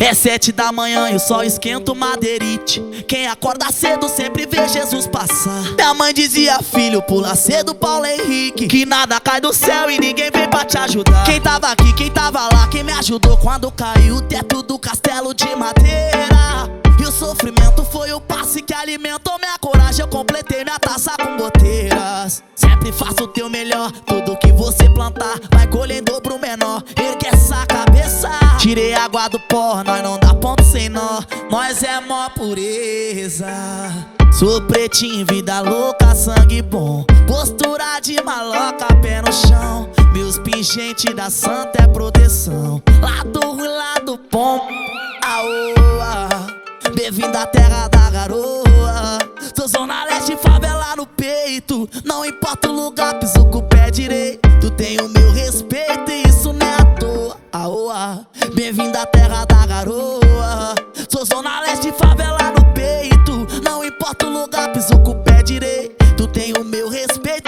É 7 da manhã e o sol esquenta o madeirite. Quem acorda cedo sempre vê Jesus passar. Minha mãe dizia: filho, pula cedo, Paulo Henrique, que nada cai do céu e ninguém vem pra te ajudar. Quem tava aqui, quem tava lá, quem me ajudou quando caiu o teto do castelo de madeira. E o sofrimento foi o passe que alimentou minha coragem. Eu completei minha taça com goteiras. Sempre faça o teu melhor, tudo que você plantar vai colher em dobro menor. Ergue essa cabeça, tirei água do pó, nós não dá ponto sem nó. Nós é mó pureza. Sou pretinho, vida louca, sangue bom, postura de maloca, pé no chão. Meus pingentes da santa é proteção. Lado ruim, lado bom. Aoa, bem-vindo à terra da garoa. Sou zona leste, favela no peito. Não importa o lugar, piso com o pé direito. Tenho meu respeito e isso não é à toa. Aoa, bem-vindo à terra da garoa. Sou zona leste, favela no peito. Não importa o lugar, piso com o pé direito. Tenho meu respeito.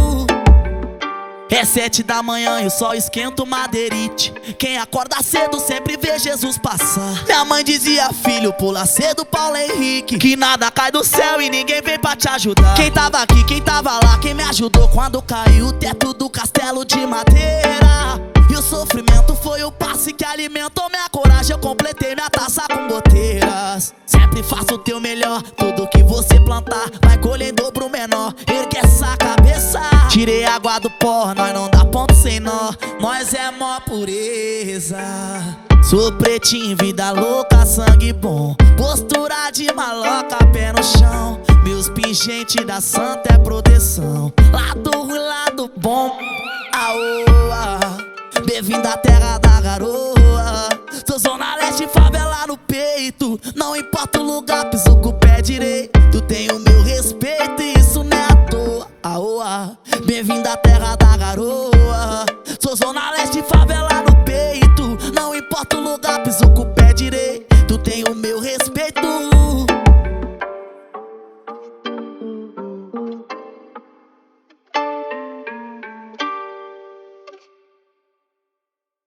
É 7 da manhã e o sol esquenta o madeirite. Quem acorda cedo sempre vê Jesus passar. Minha mãe dizia: filho, pula cedo, Paulo Henrique, que nada cai do céu e ninguém vem pra te ajudar. Quem tava aqui, quem tava lá, quem me ajudou quando caiu o teto do castelo de madeira. E o sofrimento foi o passe que alimentou minha coragem. Eu completei minha taça com goteiras. Sempre faça o teu melhor, tudo que você plantar vai colher em dobro menor. Ergue essa cabeça, tirei água do pó, nós não dá ponto sem nó. Nós é mó pureza. Sou pretinho, vida louca, sangue bom, postura de maloca, pé no chão. Meus pingentes da santa é proteção. Lado ruim, lado bom. Aoa, bem-vindo à terra da garoa. Sou zona leste, favela no peito. Não importa o lugar, piso com o pé direito. Tenho meu respeito e isso não é à toa. Aoa, bem-vindo à terra da garoa. Sou zona leste, favela no peito. Não importa o lugar, piso com o pé direito. Tenho meu respeito.